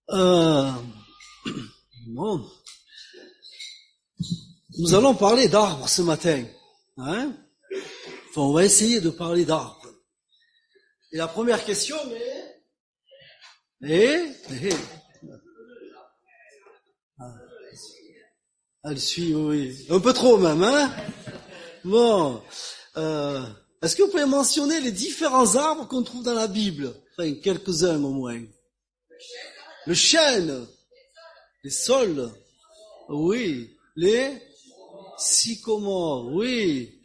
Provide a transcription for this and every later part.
Euh, bon, nous allons parler d'arbres ce matin. Hein? Enfin, on va essayer de parler d'arbres. Et la première question elle suit, oui. Un peu trop même, hein? Bon. Est-ce que vous pouvez mentionner les différents arbres qu'on trouve dans la Bible? Enfin, quelques-uns au moins. Le chêne, les saules, oui. Les sycomores, oui.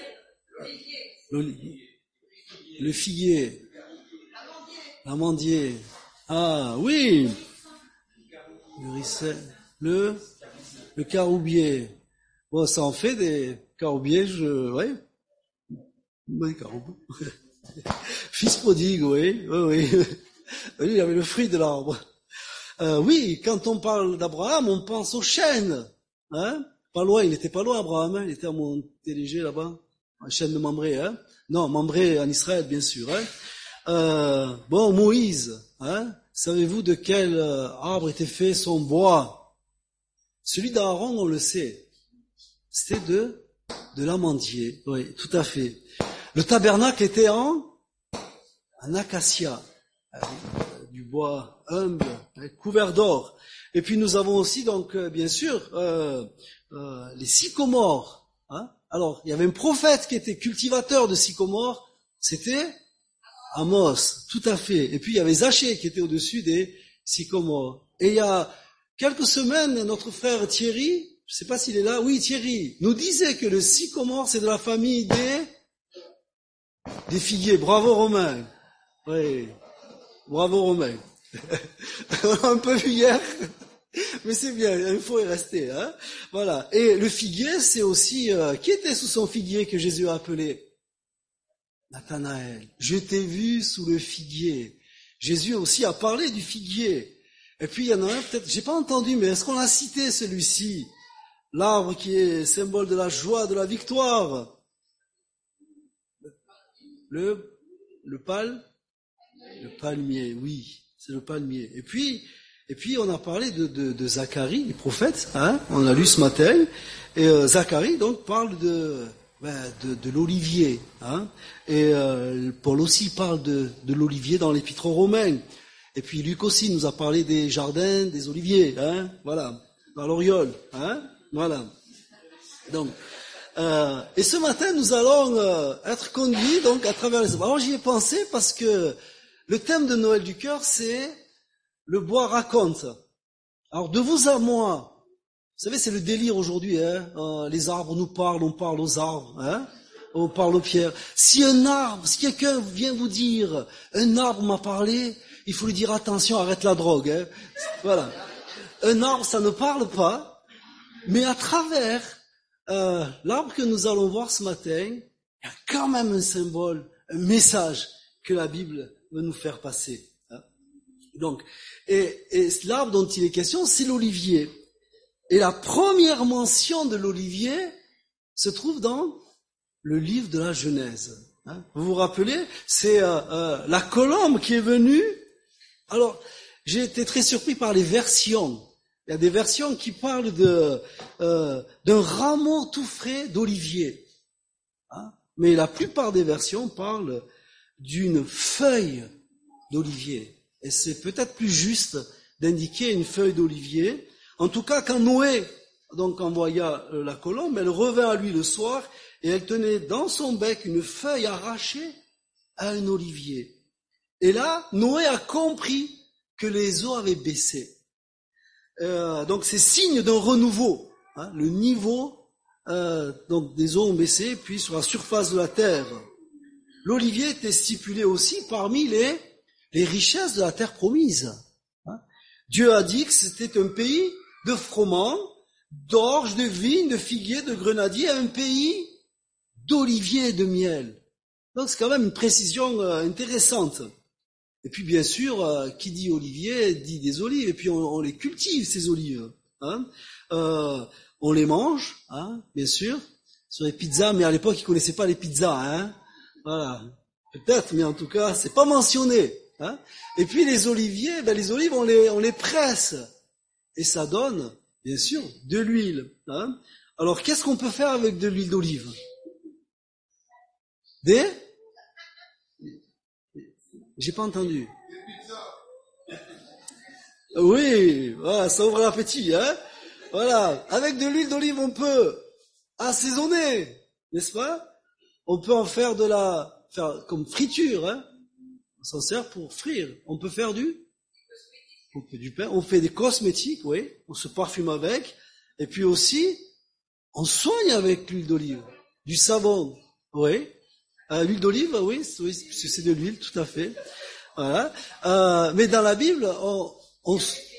Le figuier, l'amandier. Ah, oui. Le ricin, le caroubier. Bon, ça en fait des caroubiers, ouais. Oui, caroubier. Fils prodigue, oui, oui, oui. Lui, il avait le fruit de l'arbre. Oui, quand on parle d'Abraham, on pense au chêne. Hein? Pas loin, il n'était pas loin, Abraham, hein? Il était à Montélimar, là-bas. Un chêne de Mamré, hein? Non, Mamré en Israël, bien sûr, hein? Bon, Moïse, hein? Savez-vous de quel arbre était fait son bois? Celui d'Aaron, on le sait. C'était de l'amandier. Oui, tout à fait. Le tabernacle était en acacia. Du bois humble, couvert d'or. Et puis nous avons aussi donc bien sûr les sycomores. Hein? Alors il y avait un prophète qui était cultivateur de sycomores, c'était Amos, tout à fait. Et puis il y avait Zachée qui était au-dessus des sycomores. Et il y a quelques semaines, notre frère Thierry, je ne sais pas s'il est là, oui Thierry, nous disait que le sycomore c'est de la famille des figuiers. Bravo Romain. Oui. Bravo Romain. On l'a un peu vu hier, mais c'est bien, il faut y rester. Hein, voilà. Et le figuier, c'est aussi... qui était sous son figuier que Jésus a appelé? Nathanaël. Je t'ai vu sous le figuier. Jésus aussi a parlé du figuier. Et puis il y en a un, peut-être, j'ai pas entendu, mais est-ce qu'on a cité celui-ci? L'arbre qui est symbole de la joie, de la victoire. Le palmier, oui, c'est le palmier. Et puis on a parlé de Zacharie, le prophète, hein, on a lu ce matin, et Zacharie donc parle de l'olivier, hein, et Paul aussi parle de l'olivier dans l'épître aux Romains. Et puis Luc aussi nous a parlé des jardins, des oliviers, hein, voilà, dans l'Oriole, hein, voilà. Donc et ce matin, nous allons être conduits donc à travers les arbres. Alors j'y ai pensé parce que le thème de Noël du cœur, c'est le bois raconte. Alors de vous à moi, vous savez, c'est le délire aujourd'hui. Hein, les arbres nous parlent, on parle aux arbres, hein, on parle aux pierres. Si quelqu'un vient vous dire, un arbre m'a parlé, il faut lui dire attention, arrête la drogue. Hein, voilà. Un arbre, ça ne parle pas, mais à travers l'arbre que nous allons voir ce matin, il y a quand même un symbole, un message que la Bible veut nous faire passer. Hein. Donc, et l'arbre dont il est question, c'est l'olivier. Et la première mention de l'olivier se trouve dans le livre de la Genèse. Hein. Vous vous rappelez, c'est la colombe qui est venue. Alors, j'ai été très surpris par les versions. Il y a des versions qui parlent d'un rameau tout frais d'olivier. Hein? Mais la plupart des versions parlent d'une feuille d'olivier. Et c'est peut-être plus juste d'indiquer une feuille d'olivier. En tout cas, quand Noé donc envoya la colombe, elle revint à lui le soir et elle tenait dans son bec une feuille arrachée à un olivier. Et là, Noé a compris que les eaux avaient baissé. Donc c'est signe d'un renouveau. Hein, le niveau donc des eaux ont baissé, puis sur la surface de la terre. L'olivier était stipulé aussi parmi les richesses de la terre promise. Hein. Dieu a dit que c'était un pays de froment, d'orge, de vignes, de figuiers, de grenadiers, un pays d'oliviers et de miel. Donc c'est quand même une précision intéressante. Et puis bien sûr, qui dit olivier dit des olives, et puis on les cultive ces olives. Hein. On les mange, hein, bien sûr, sur les pizzas, mais à l'époque ils connaissaient pas les pizzas. Hein. Voilà, peut-être, mais en tout cas c'est pas mentionné. Hein. Et puis les oliviers, les olives, on les presse. Et ça donne, bien sûr, de l'huile. Hein. Alors, qu'est-ce qu'on peut faire avec de l'huile d'olive? J'ai pas entendu. Oui, voilà, ça ouvre l'appétit, hein. Voilà, avec de l'huile d'olive, on peut assaisonner, n'est-ce pas? On peut en faire faire comme friture, hein. On s'en sert pour frire. On peut faire on fait du pain, on fait des cosmétiques, oui, on se parfume avec, et puis aussi, on soigne avec l'huile d'olive, du savon, oui. L'huile d'olive, oui, c'est de l'huile, tout à fait. Voilà. Mais dans la Bible, on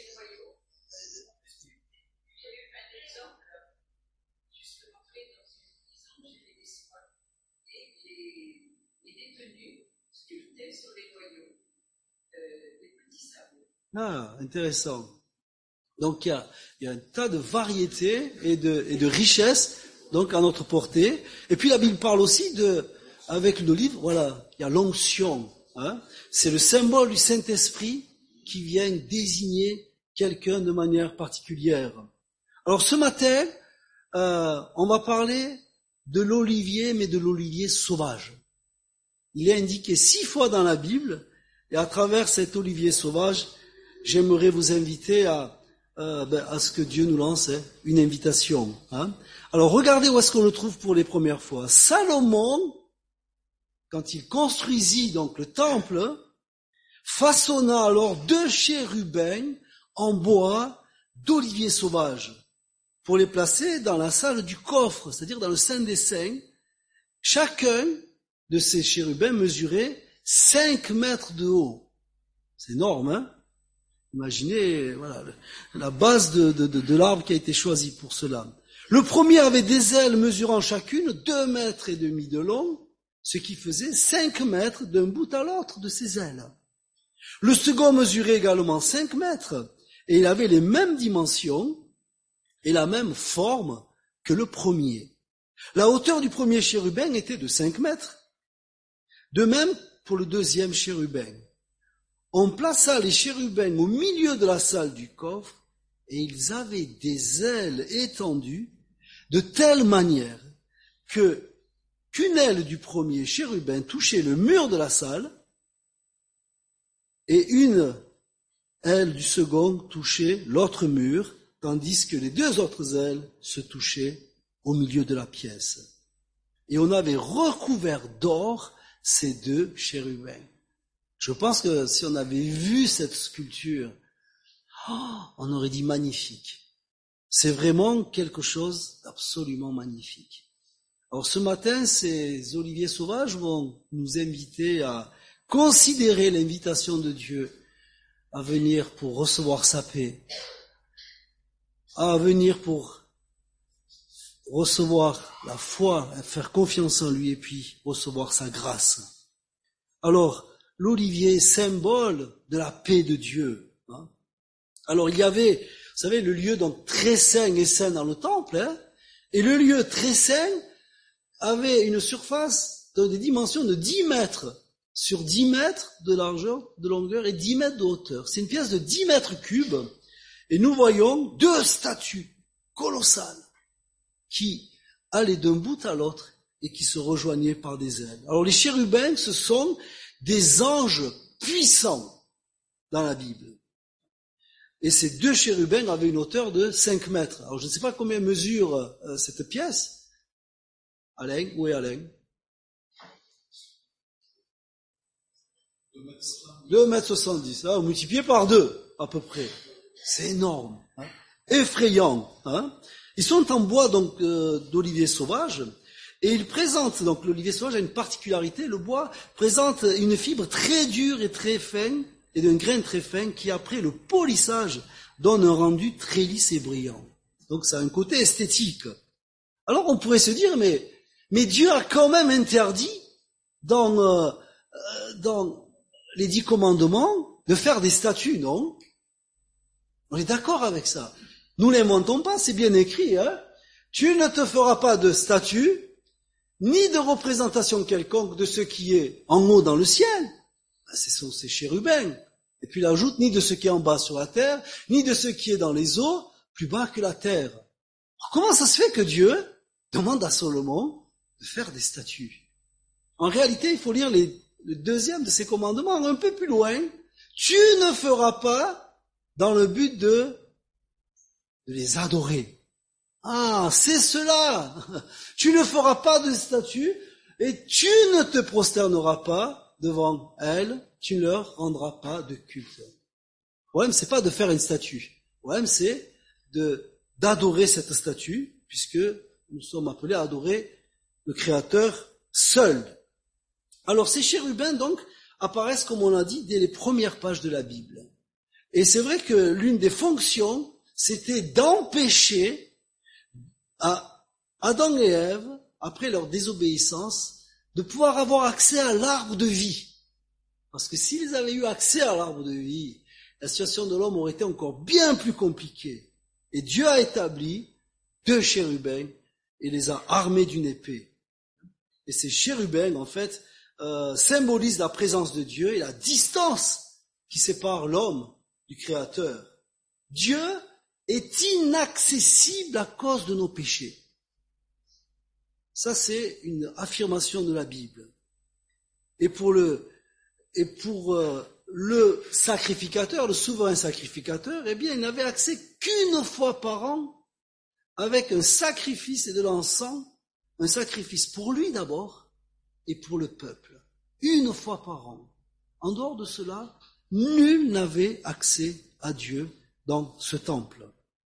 intéressant. Donc il y a un tas de variétés et de richesses donc à notre portée. Et puis la Bible parle aussi avec l'olive, voilà, il y a l'onction. Hein. C'est le symbole du Saint-Esprit qui vient désigner quelqu'un de manière particulière. Alors ce matin, on va parler de l'olivier, mais de l'olivier sauvage. Il est indiqué 6 fois dans la Bible, et à travers cet olivier sauvage, j'aimerais vous inviter à ce que Dieu nous lance une invitation. Hein. Alors regardez où est-ce qu'on le trouve pour les premières fois. Salomon, quand il construisit donc le temple, façonna alors 2 chérubins en bois d'olivier sauvage pour les placer dans la salle du coffre, c'est-à-dire dans le Saint des Saints. Chacun de ces chérubins mesurait 5 mètres de haut. C'est énorme, hein? Imaginez, voilà, la base de l'arbre qui a été choisi pour cela. Le premier avait des ailes mesurant chacune 2 mètres et demi de long, ce qui faisait 5 mètres d'un bout à l'autre de ses ailes. Le second mesurait également 5 mètres, et il avait les mêmes dimensions et la même forme que le premier. La hauteur du premier chérubin était de 5 mètres. De même pour le deuxième chérubin. On plaça les chérubins au milieu de la salle du coffre, et ils avaient des ailes étendues de telle manière qu'une aile du premier chérubin touchait le mur de la salle, et une aile du second touchait l'autre mur, tandis que les 2 autres ailes se touchaient au milieu de la pièce. Et on avait recouvert d'or ces 2 chérubins. Je pense que si on avait vu cette sculpture, on aurait dit magnifique. C'est vraiment quelque chose d'absolument magnifique. Alors ce matin, ces oliviers sauvages vont nous inviter à considérer l'invitation de Dieu à venir pour recevoir sa paix, à venir pour recevoir la foi, faire confiance en lui et puis recevoir sa grâce. Alors, l'olivier, symbole de la paix de Dieu. Hein. Alors il y avait, vous savez, le lieu donc très saint et saint dans le temple, hein, et le lieu très saint avait une surface des dimensions de 10 mètres, sur 10 mètres de largeur, de longueur et 10 mètres de hauteur. C'est une pièce de 10 mètres cubes, et nous voyons 2 statues colossales qui allaient d'un bout à l'autre et qui se rejoignaient par des ailes. Alors les chérubins, ce sont des anges puissants dans la Bible. Et ces 2 chérubins avaient une hauteur de 5 mètres. Alors je ne sais pas combien mesure cette pièce. Alain, où est Alain? 2,70 m. Multiplié par 2, à peu près. C'est énorme. Hein, effrayant. Hein. Ils sont en bois donc d'olivier sauvage. Et il présente, donc l'olivier sauvage a une particularité, le bois présente une fibre très dure et très fine, et d'un grain très fin, qui après le polissage donne un rendu très lisse et brillant. Donc ça a un côté esthétique. Alors on pourrait se dire, mais Dieu a quand même interdit dans les 10 commandements de faire des statues, non? On est d'accord avec ça. Nous l'inventons pas, c'est bien écrit, hein? Tu ne te feras pas de statue, ni de représentation quelconque de ce qui est en haut dans le ciel, ce sont ces chérubins. Et puis il ajoute, ni de ce qui est en bas sur la terre, ni de ce qui est dans les eaux, plus bas que la terre. Alors, comment ça se fait que Dieu demande à Salomon de faire des statues? En réalité, il faut lire le deuxième de ces commandements un peu plus loin. Tu ne feras pas dans le but de les adorer. Ah, c'est cela. Tu ne feras pas de statues et tu ne te prosterneras pas devant elles, tu ne leur rendras pas de culte. Le problème, c'est pas de faire une statue. Le problème, c'est d'adorer cette statue, puisque nous sommes appelés à adorer le Créateur seul. Alors, ces chérubins, donc, apparaissent, comme on l'a dit, dès les premières pages de la Bible. Et c'est vrai que l'une des fonctions, c'était d'empêcher à Adam et Ève, après leur désobéissance, de pouvoir avoir accès à l'arbre de vie. Parce que s'ils avaient eu accès à l'arbre de vie, la situation de l'homme aurait été encore bien plus compliquée. Et Dieu a établi 2 chérubins et les a armés d'une épée. Et ces chérubins, en fait, symbolisent la présence de Dieu et la distance qui sépare l'homme du Créateur. Dieu est inaccessible à cause de nos péchés. Ça, c'est une affirmation de la Bible. Et pour le sacrificateur, le souverain sacrificateur, eh bien, il n'avait accès qu'une fois par an avec un sacrifice et de l'encens, un sacrifice pour lui d'abord et pour le peuple. Une fois par an. En dehors de cela, nul n'avait accès à Dieu dans ce temple.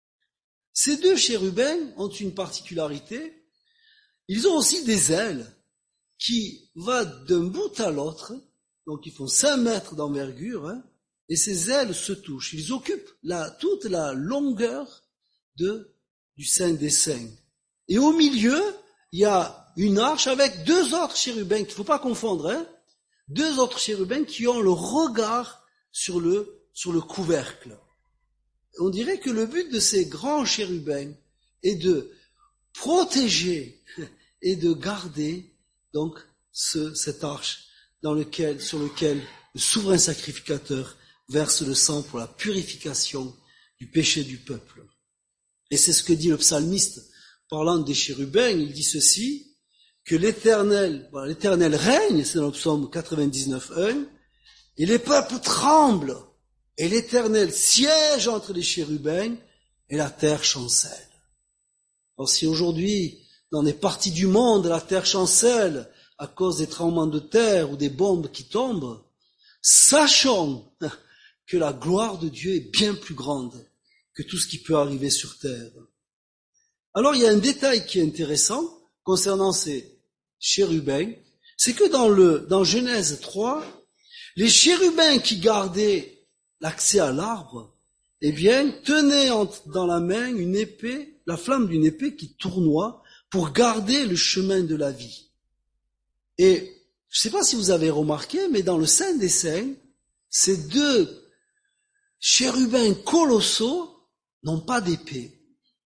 Ces 2 chérubins ont une particularité. Ils ont aussi des ailes qui vont d'un bout à l'autre, donc ils font 5 mètres d'envergure, et ces ailes se touchent. Ils occupent toute la longueur du Saint des Saints. Et au milieu, il y a une arche avec 2 autres chérubins, qu'il ne faut pas confondre, 2 autres chérubins qui ont le regard sur le couvercle. On dirait que le but de ces grands chérubins est de protéger et de garder donc cette arche sur lequel le souverain sacrificateur verse le sang pour la purification du péché du peuple. Et c'est ce que dit le psalmiste parlant des chérubins. Il dit ceci, que l'Éternel règne, c'est dans le psaume 99:1, et les peuples tremblent, et l'Éternel siège entre les chérubins, et la terre chancelle. Alors si aujourd'hui, dans des parties du monde, la terre chancelle à cause des tremblements de terre ou des bombes qui tombent, sachons que la gloire de Dieu est bien plus grande que tout ce qui peut arriver sur terre. Alors il y a un détail qui est intéressant concernant ces chérubins, c'est que dans Genèse 3, les chérubins qui gardaient l'accès à l'arbre, eh bien, tenaient dans la main une épée, la flamme d'une épée qui tournoie pour garder le chemin de la vie. Et je ne sais pas si vous avez remarqué, mais dans le Saint des Saints, ces 2 chérubins colossaux n'ont pas d'épée.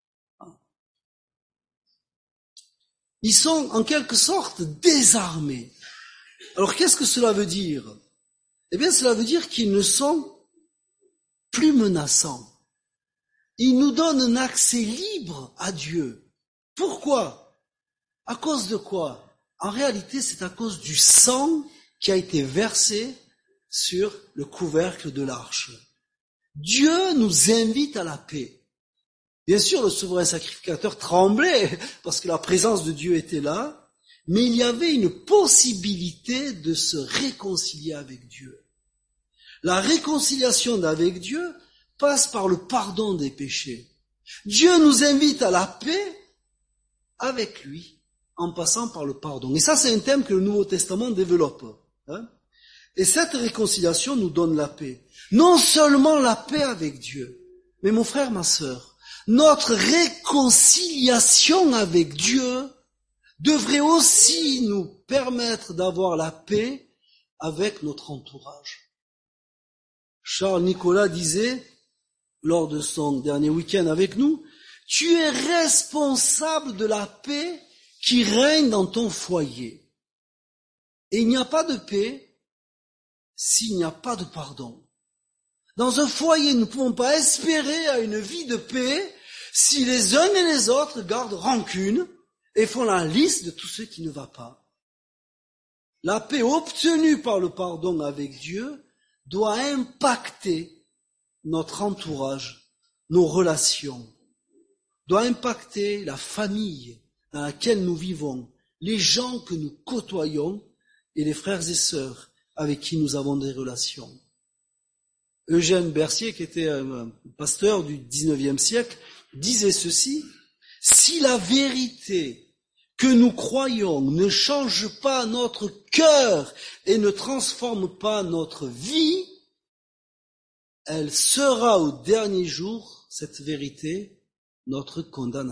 Ils sont en quelque sorte désarmés. Alors qu'est-ce que cela veut dire? Eh bien, cela veut dire qu'ils ne sont plus menaçants. Ils nous donnent un accès libre à Dieu. Pourquoi? À cause de quoi? En réalité, c'est à cause du sang qui a été versé sur le couvercle de l'arche. Dieu nous invite à la paix. Bien sûr, le souverain sacrificateur tremblait parce que la présence de Dieu était là, mais il y avait une possibilité de se réconcilier avec Dieu. La réconciliation avec Dieu passe par le pardon des péchés. Dieu nous invite à la paix avec lui en passant par le pardon. Et ça, c'est un thème que le Nouveau Testament développe. Et cette réconciliation nous donne la paix. Non seulement la paix avec Dieu, mais mon frère, ma sœur, notre réconciliation avec Dieu devrait aussi nous permettre d'avoir la paix avec notre entourage. Charles Nicolas disait, lors de son dernier week-end avec nous, « Tu es responsable de la paix qui règne dans ton foyer. » Et il n'y a pas de paix s'il n'y a pas de pardon. Dans un foyer, nous ne pouvons pas espérer à une vie de paix si les uns et les autres gardent rancune et font la liste de tout ce qui ne va pas. La paix obtenue par le pardon avec Dieu doit impacter notre entourage, nos relations, doit impacter la famille dans laquelle nous vivons, les gens que nous côtoyons et les frères et sœurs avec qui nous avons des relations. Eugène Bercier, qui était un pasteur du 19e siècle, disait ceci: « Si la vérité que nous croyons ne change pas notre cœur et ne transforme pas notre vie, elle sera au dernier jour, cette vérité, notre condamnation. »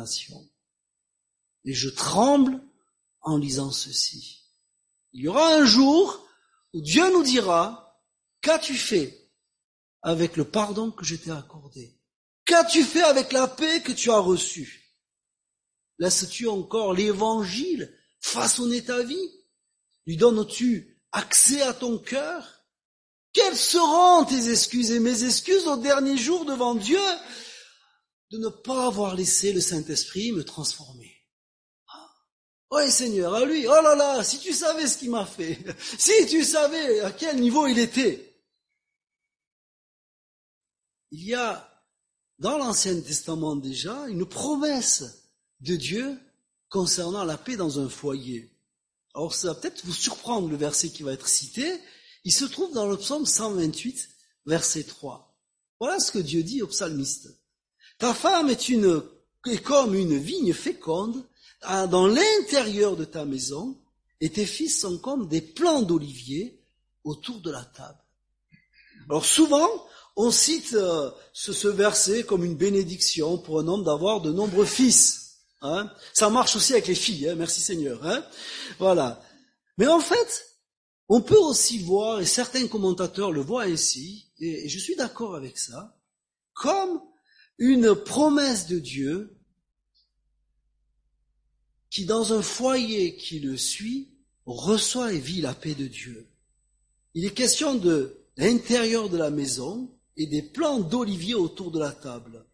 Et je tremble en lisant ceci. Il y aura un jour où Dieu nous dira: « Qu'as-tu fait avec le pardon que je t'ai accordé? Qu'as-tu fait avec la paix que tu as reçue? Laisses-tu encore l'évangile façonner ta vie? Lui donnes-tu accès à ton cœur? Quelles seront tes excuses et mes excuses au dernier jour devant Dieu de ne pas avoir laissé le Saint-Esprit me transformer? Oui, Seigneur, à lui, oh là là, si tu savais ce qu'il m'a fait, si tu savais à quel niveau il était. Il y a dans l'Ancien Testament déjà une promesse de Dieu concernant la paix dans un foyer. Alors ça va peut-être vous surprendre le verset qui va être cité. Il se trouve dans le psaume 128, verset 3. Voilà ce que Dieu dit au psalmiste. « Ta femme est comme une vigne féconde dans l'intérieur de ta maison, et tes fils sont comme des plants d'olivier autour de la table. » Alors souvent, on cite ce verset comme une bénédiction pour un homme d'avoir de nombreux fils. Hein. Ça marche aussi avec les filles, hein, merci Seigneur. Hein. Voilà. Mais en fait, on peut aussi voir, et certains commentateurs le voient ainsi, et je suis d'accord avec ça, comme une promesse de Dieu qui, dans un foyer qui le suit, reçoit et vit la paix de Dieu. Il est question de l'intérieur de la maison et des plants d'olivier autour de la table.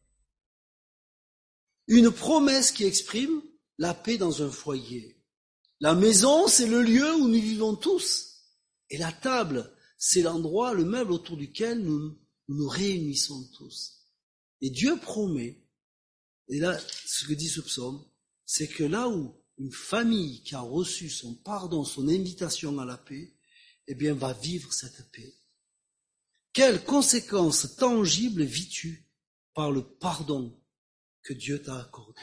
Une promesse qui exprime la paix dans un foyer. La maison, c'est le lieu où nous vivons tous. Et la table, c'est l'endroit, le meuble autour duquel nous nous réunissons tous. Et Dieu promet, et là, ce que dit ce psaume, c'est que là où une famille qui a reçu son pardon, son invitation à la paix, eh bien, va vivre cette paix. Quelles conséquences tangibles vis-tu par le pardon que Dieu t'a accordé?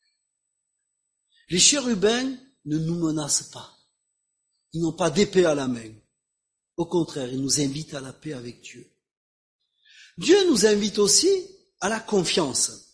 Les chérubins ne nous menacent pas. Ils n'ont pas d'épée à la main. Au contraire, ils nous invitent à la paix avec Dieu. Dieu nous invite aussi à la confiance.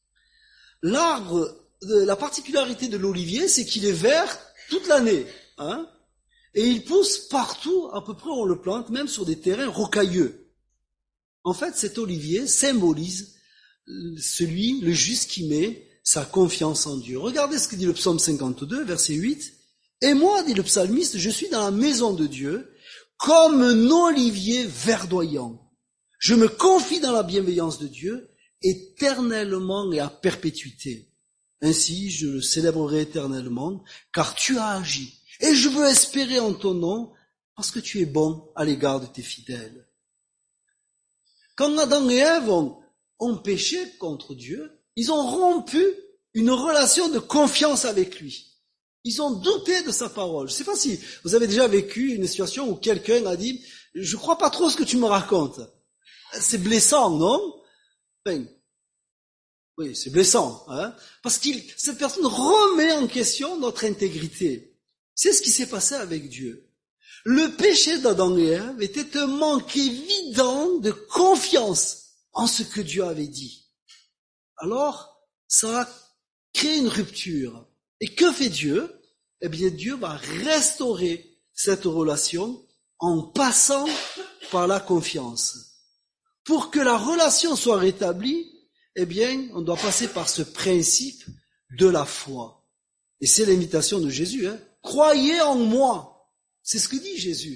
La particularité de l'olivier, c'est qu'il est vert toute l'année. Hein, et il pousse partout, à peu près on le plante, même sur des terrains rocailleux. En fait, cet olivier symbolise le juste qui met sa confiance en Dieu. Regardez ce que dit le psaume 52, verset 8. « Et moi, dit le psalmiste, je suis dans la maison de Dieu, comme un olivier verdoyant. Je me confie dans la bienveillance de Dieu, éternellement et à perpétuité. Ainsi, je le célébrerai éternellement, car tu as agi. Et je veux espérer en ton nom, parce que tu es bon à l'égard de tes fidèles. » Quand Adam et Ève ont péché contre Dieu, ils ont rompu une relation de confiance avec lui. Ils ont douté de sa parole. Je ne sais pas si vous avez déjà vécu une situation où quelqu'un a dit « Je ne crois pas trop ce que tu me racontes. » C'est blessant, non? Enfin, oui, c'est blessant, hein, parce que cette personne remet en question notre intégrité. C'est ce qui s'est passé avec Dieu. Le péché d'Adam et Ève était un manque évident de confiance en ce que Dieu avait dit. Alors, ça a créé une rupture. Et que fait Dieu? Eh bien, Dieu va restaurer cette relation en passant par la confiance. Pour que la relation soit rétablie, eh bien, on doit passer par ce principe de la foi. Et c'est l'invitation de Jésus. Hein. Croyez en moi. C'est ce que dit Jésus.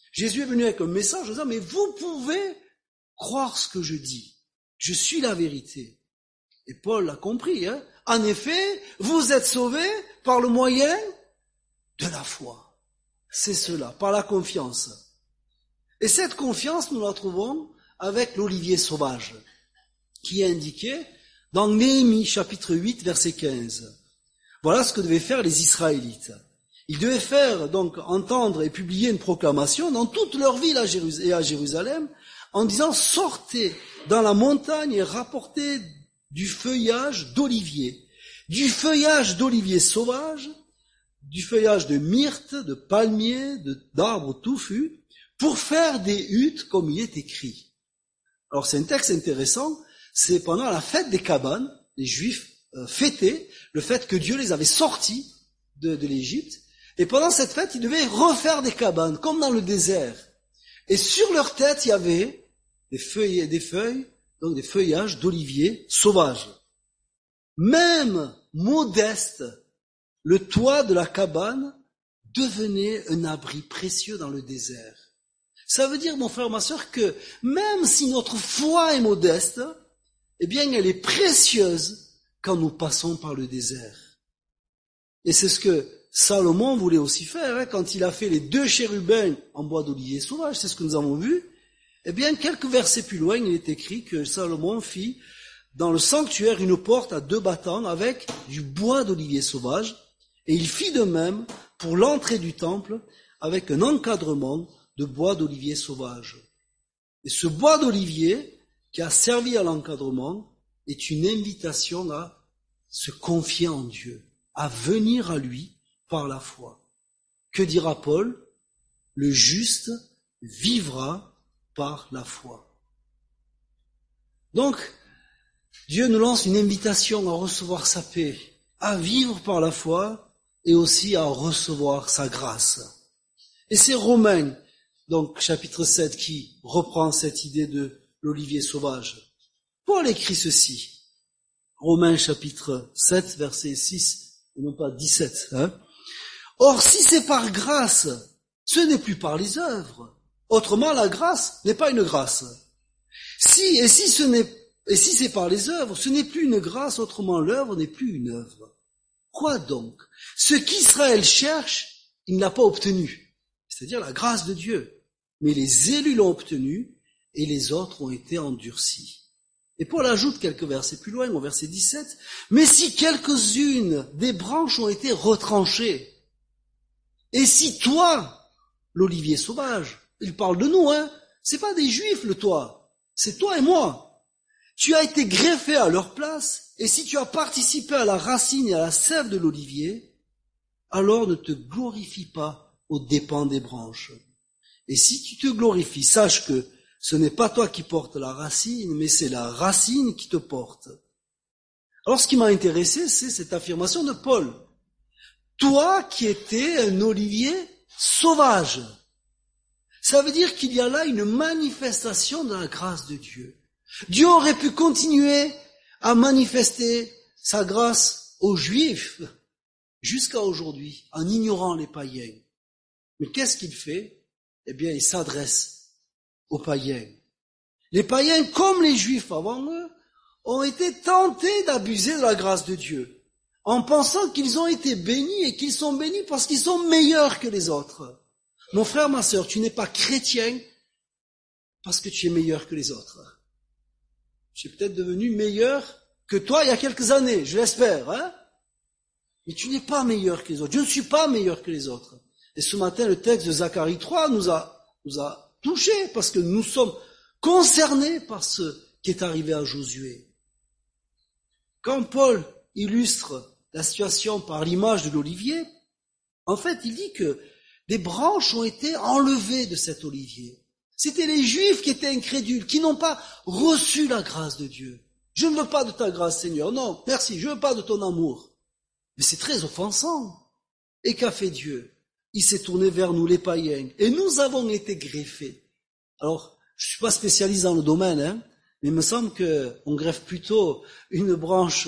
Jésus est venu avec un message en disant, mais vous pouvez croire ce que je dis. Je suis la vérité. Et Paul l'a compris, hein. En effet, vous êtes sauvés par le moyen de la foi. C'est cela, par la confiance. Et cette confiance, nous la trouvons avec l'olivier sauvage, qui est indiqué dans Néhémie, chapitre 8, verset 15. Voilà ce que devaient faire les Israélites. Ils devaient faire, donc, entendre et publier une proclamation dans toute leur ville et à Jérusalem, en disant, sortez dans la montagne et rapportez du feuillage d'olivier sauvage, du feuillage de myrte, de palmier, d'arbres touffus, pour faire des huttes comme il est écrit. Alors c'est un texte intéressant, c'est pendant la fête des cabanes, les Juifs fêtaient le fait que Dieu les avait sortis de l'Égypte, et pendant cette fête, ils devaient refaire des cabanes, comme dans le désert. Et sur leur tête, il y avait des feuilles, donc des feuillages d'olivier sauvages. Même modeste, le toit de la cabane devenait un abri précieux dans le désert. Ça veut dire, mon frère, ma sœur, que même si notre foi est modeste, eh bien, elle est précieuse quand nous passons par le désert. Et c'est ce que Salomon voulait aussi faire, hein, quand il a fait les 2 chérubins en bois d'olivier sauvage, c'est ce que nous avons vu. Eh bien, quelques versets plus loin, il est écrit que Salomon fit dans le sanctuaire une porte à 2 battants avec du bois d'olivier sauvage, et il fit de même pour l'entrée du temple avec un encadrement de bois d'olivier sauvage. Et ce bois d'olivier qui a servi à l'encadrement est une invitation à se confier en Dieu, à venir à lui par la foi. Que dira Paul? Le juste vivra par la foi. Donc, Dieu nous lance une invitation à recevoir sa paix, à vivre par la foi et aussi à recevoir sa grâce. Et c'est Romains, donc chapitre 7, qui reprend cette idée de l'olivier sauvage. Paul écrit ceci, Romains chapitre 7, verset 6, et non pas 17. Or, si c'est par grâce, ce n'est plus par les œuvres. Autrement, la grâce n'est pas une grâce. Si c'est par les œuvres, ce n'est plus une grâce, autrement l'œuvre n'est plus une œuvre. Quoi donc? Ce qu'Israël cherche, il ne l'a pas obtenu, c'est-à-dire la grâce de Dieu. Mais les élus l'ont obtenu et les autres ont été endurcis. Et Paul ajoute quelques versets plus loin, au verset 17, « Mais si quelques-unes des branches ont été retranchées, et si toi, l'olivier sauvage, il parle de nous, c'est pas des juifs le toi, c'est toi et moi, tu as été greffé à leur place, et si tu as participé à la racine et à la sève de l'olivier, alors ne te glorifie pas aux dépens des branches. Et si tu te glorifies, sache que ce n'est pas toi qui portes la racine, mais c'est la racine qui te porte. » Alors ce qui m'a intéressé, c'est cette affirmation de Paul. Toi qui étais un olivier sauvage. Ça veut dire qu'il y a là une manifestation de la grâce de Dieu. Dieu aurait pu continuer à manifester sa grâce aux Juifs jusqu'à aujourd'hui, en ignorant les païens. Mais qu'est-ce qu'il fait? Eh bien, il s'adresse aux païens. Les païens, comme les Juifs avant eux, ont été tentés d'abuser de la grâce de Dieu, en pensant qu'ils ont été bénis et qu'ils sont bénis parce qu'ils sont meilleurs que les autres. Mon frère, ma sœur, tu n'es pas chrétien parce que tu es meilleur que les autres. Tu es peut-être devenu meilleur que toi il y a quelques années, je l'espère, mais tu n'es pas meilleur que les autres. Je ne suis pas meilleur que les autres. Et ce matin, le texte de Zacharie 3 nous a touchés parce que nous sommes concernés par ce qui est arrivé à Josué. Quand Paul illustre la situation par l'image de l'olivier, en fait, il dit que des branches ont été enlevées de cet olivier. C'était les Juifs qui étaient incrédules, qui n'ont pas reçu la grâce de Dieu. Je ne veux pas de ta grâce, Seigneur. Non, merci, je ne veux pas de ton amour. Mais c'est très offensant. Et qu'a fait Dieu? Il s'est tourné vers nous, les païens, et nous avons été greffés. Alors, je ne suis pas spécialiste dans le domaine, mais il me semble qu'on greffe plutôt une branche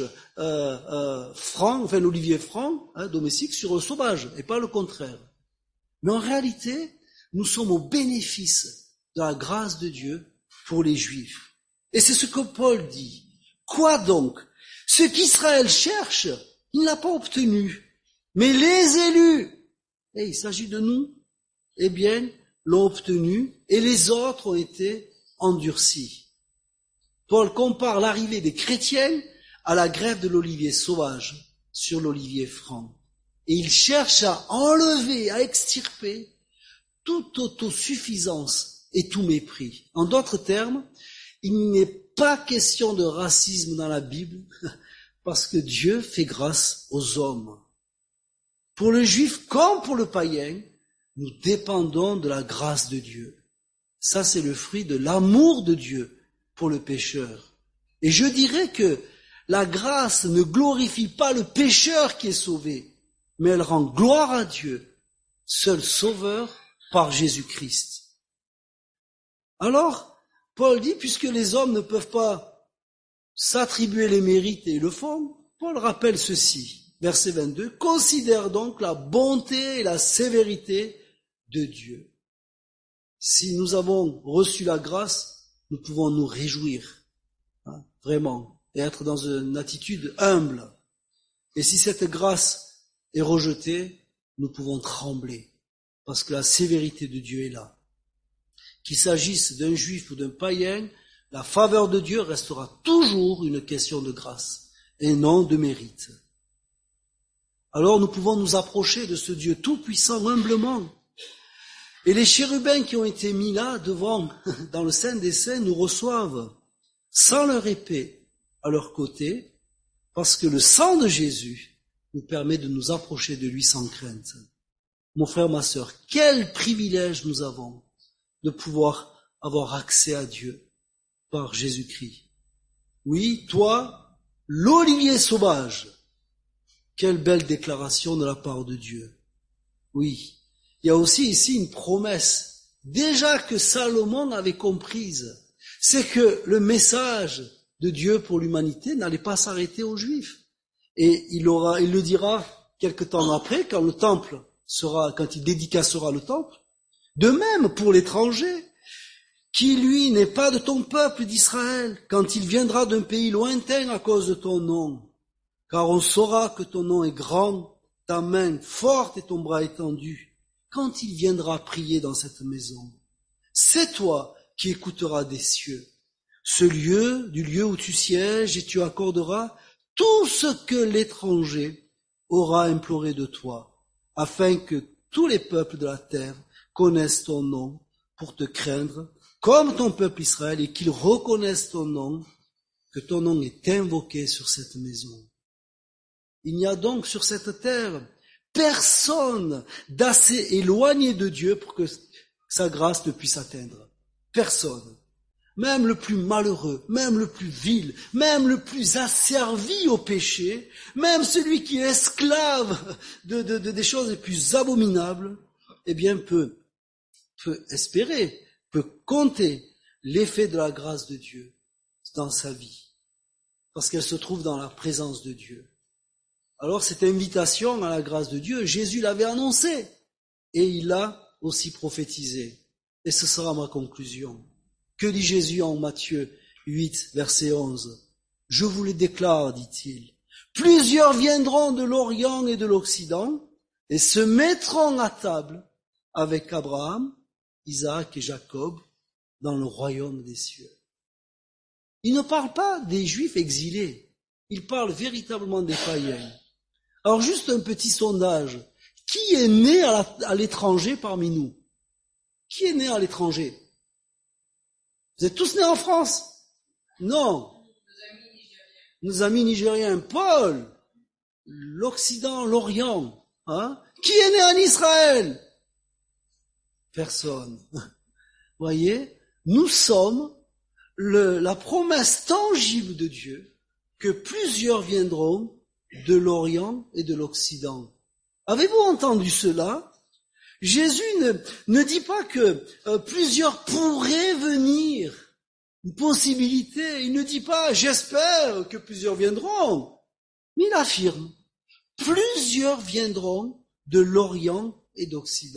l'olivier franc, domestique, sur le sauvage, et pas le contraire. Mais en réalité, nous sommes au bénéfice de la grâce de Dieu pour les Juifs. Et c'est ce que Paul dit. Quoi donc? Ce qu'Israël cherche, il n'a pas obtenu. Mais les élus, et il s'agit de nous, eh bien, l'ont obtenu et les autres ont été endurcis. Paul compare l'arrivée des chrétiens à la grève de l'olivier sauvage sur l'olivier franc. Et il cherche à enlever, à extirper toute autosuffisance et tout mépris. En d'autres termes, il n'est pas question de racisme dans la Bible parce que Dieu fait grâce aux hommes. Pour le juif comme pour le païen, nous dépendons de la grâce de Dieu. Ça, c'est le fruit de l'amour de Dieu pour le pécheur. Et je dirais que la grâce ne glorifie pas le pécheur qui est sauvé, mais elle rend gloire à Dieu, seul sauveur par Jésus-Christ. Alors, Paul dit, puisque les hommes ne peuvent pas s'attribuer les mérites et le font, Paul rappelle ceci, verset 22, « Considère donc la bonté et la sévérité de Dieu. » Si nous avons reçu la grâce, nous pouvons nous réjouir, vraiment, et être dans une attitude humble. Et si cette grâce est rejetée, nous pouvons trembler, parce que la sévérité de Dieu est là. Qu'il s'agisse d'un juif ou d'un païen, la faveur de Dieu restera toujours une question de grâce, et non de mérite. Alors nous pouvons nous approcher de ce Dieu tout-puissant humblement. Et les chérubins qui ont été mis là devant, dans le Saint des Saints, nous reçoivent sans leur épée à leur côté, parce que le sang de Jésus nous permet de nous approcher de lui sans crainte. Mon frère, ma sœur, quel privilège nous avons de pouvoir avoir accès à Dieu par Jésus-Christ. Oui, toi, l'olivier sauvage, quelle belle déclaration de la part de Dieu. Oui, il y a aussi ici une promesse, déjà que Salomon avait comprise, c'est que le message de Dieu pour l'humanité n'allait pas s'arrêter aux Juifs. Et il le dira quelque temps après, quand il dédicacera le temple. De même pour l'étranger, qui lui n'est pas de ton peuple d'Israël, quand il viendra d'un pays lointain à cause de ton nom. Car on saura que ton nom est grand, ta main forte et ton bras étendu, quand il viendra prier dans cette maison. C'est toi qui écouteras des cieux, du lieu où tu sièges, et tu accorderas tout ce que l'étranger aura imploré de toi, afin que tous les peuples de la terre connaissent ton nom pour te craindre, comme ton peuple Israël, et qu'ils reconnaissent ton nom, que ton nom est invoqué sur cette maison. Il n'y a donc sur cette terre personne d'assez éloigné de Dieu pour que sa grâce ne puisse atteindre. Personne. Même le plus malheureux, même le plus vil, même le plus asservi au péché, même celui qui est esclave des choses les plus abominables, eh bien peut espérer, peut compter l'effet de la grâce de Dieu dans sa vie, parce qu'elle se trouve dans la présence de Dieu. Alors cette invitation à la grâce de Dieu, Jésus l'avait annoncée, et il l'a aussi prophétisée. Et ce sera ma conclusion. Que dit Jésus en Matthieu 8, verset 11? « Je vous le déclare, dit-il, plusieurs viendront de l'Orient et de l'Occident, et se mettront à table avec Abraham, Isaac et Jacob dans le royaume des cieux. » Il ne parle pas des Juifs exilés, il parle véritablement des païens. Alors juste un petit sondage, qui est né à l'étranger parmi nous? Qui est né à l'étranger? Vous êtes tous nés en France? Non. Nos amis nigériens. Paul, l'Occident, l'Orient. Qui est né en Israël? Personne. Voyez, nous sommes la promesse tangible de Dieu que plusieurs viendront de l'Orient et de l'Occident. Avez-vous entendu cela? Jésus ne dit pas que plusieurs pourraient venir, une possibilité. Il ne dit pas « j'espère que plusieurs viendront ». Mais il affirme « plusieurs viendront de l'Orient et d'Occident ».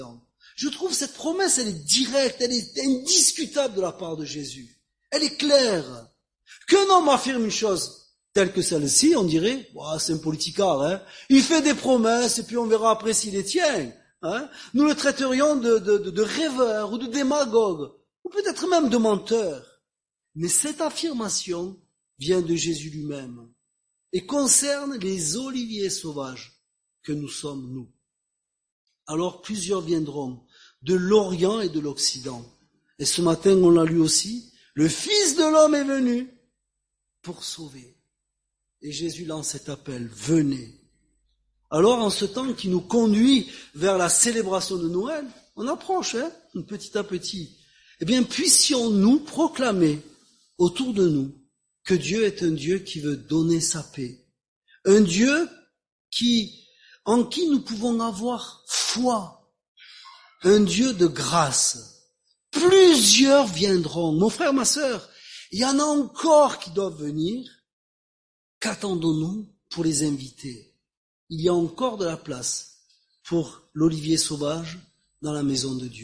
Je trouve cette promesse, elle est directe, elle est indiscutable de la part de Jésus. Elle est claire. Qu'un homme affirme une chose telle que celle-ci, on dirait, c'est un politicard, hein. Il fait des promesses et puis on verra après s'il les tient. Hein. Nous le traiterions de rêveur ou de démagogue, ou peut-être même de menteur. Mais cette affirmation vient de Jésus lui-même et concerne les oliviers sauvages que nous sommes, nous. Alors plusieurs viendront de l'Orient et de l'Occident. Et ce matin, on l'a lu aussi, le Fils de l'homme est venu pour sauver. Et Jésus lance cet appel, venez. Alors en ce temps qui nous conduit vers la célébration de Noël, on approche, petit à petit. Eh bien, puissions-nous proclamer autour de nous que Dieu est un Dieu qui veut donner sa paix. Un Dieu en qui nous pouvons avoir foi. Un Dieu de grâce. Plusieurs viendront. Mon frère, ma sœur, il y en a encore qui doivent venir. Qu'attendons-nous pour les inviter? Il y a encore de la place pour l'olivier sauvage dans la maison de Dieu.